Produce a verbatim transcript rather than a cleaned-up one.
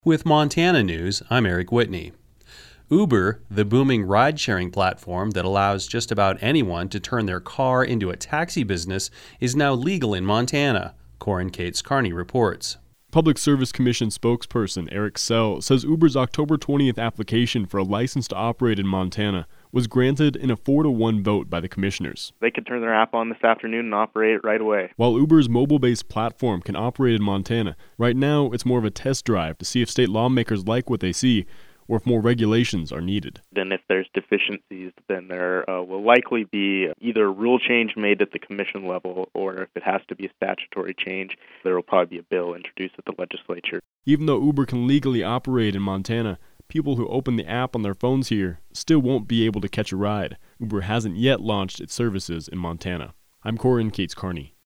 With Montana News, I'm Eric Whitney. Uber, the booming ride-sharing platform that allows just about anyone to turn their car into a taxi business, is now legal in Montana, Corin Cates Carney reports. Public Service Commission spokesperson Eric Sell says Uber's October twentieth application for a license to operate in Montana was granted in a four to one vote by the commissioners. They could turn their app on this afternoon and operate it right away. While Uber's mobile-based platform can operate in Montana, right now it's more of a test drive to see if state lawmakers like what they see or if more regulations are needed. Then if there's deficiencies, then there uh, will likely be either a rule change made at the commission level, or if it has to be a statutory change, there will probably be a bill introduced at the legislature. Even though Uber can legally operate in Montana, people who open the app on their phones here still won't be able to catch a ride. Uber hasn't yet launched its services in Montana. I'm Corin Cates Carney.